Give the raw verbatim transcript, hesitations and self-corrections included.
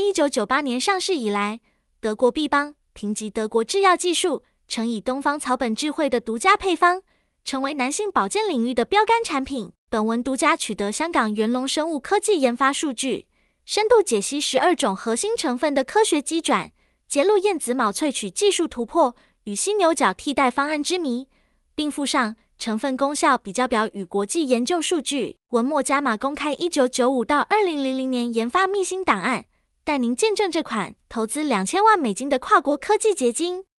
一九九八年上市以来，德国必邦凭藉德国制药技术，乘以东方草本智慧的独家配方，成为男性保健领域的标杆产品。本文独家取得香港元龙生物科技研发数据，深度解析十二种核心成分的科学机转，揭露燕子卯萃取技术突破与犀牛角替代方案之谜，并附上成分功效比较表与国际研究数据。文末加码公开一九九五到二零零零年研发秘辛档案，带您见证这款投资两千万美金的跨国科技结晶。